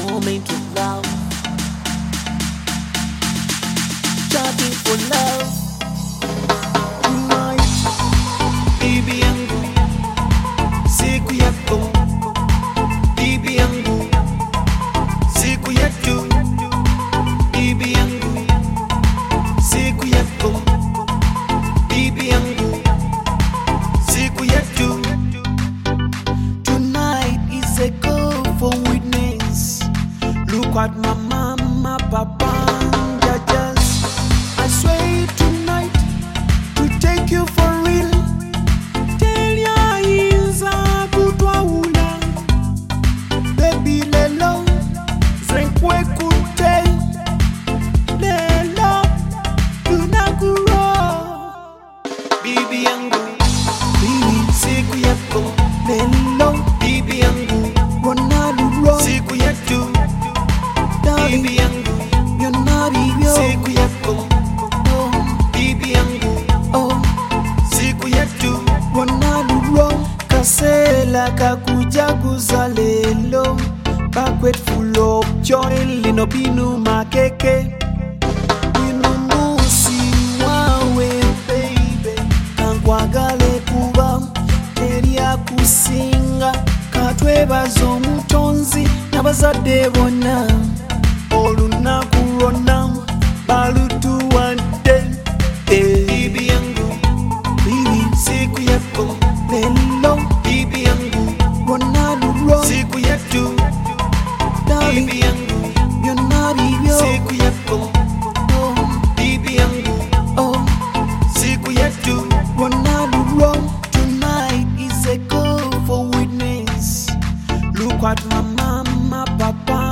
moment of love, chatting for love. Tonight, bibi yangu, siku yako. Bibi yangu, siku yetu. Bibi yangu, siku yako. Bibi yangu, siku yetu. Tonight is a call for witness. Look at my mama, papa, and judges. I swear tonight to take you for real. Tell ya iza kutwa ula. Baby lelo, zenkwe kute. Lelo, tunakuro. Bibi yangu, bibi siku yako. Lelo, bibi yangu, wanaluro. Siku yetu. Bibi yangu, yonaribyo. Siku yako. Oh, bibi yangu. Oh, siku yetu. Wanaluro. Kasela kakuja kuzalelo. Banquet full of joy. Lino binu makeke. Binu musi wawe baby. Kankwagale kuba. Teria kusinga. Katwebaza omutonzi n'abazadde bonna. Olunaku lwonna balutuwadde. Bibi yangu, bibi siku yako. Lelo, bibi yangu, lwonna lulwo. Siku yetu. Bibi yangu, byonna bibyo. Siku yako. Oh, bibi yangu, oh, siku yetu. Lwonna lulwo. Tonight is a call for witness. Look at my mama, papa,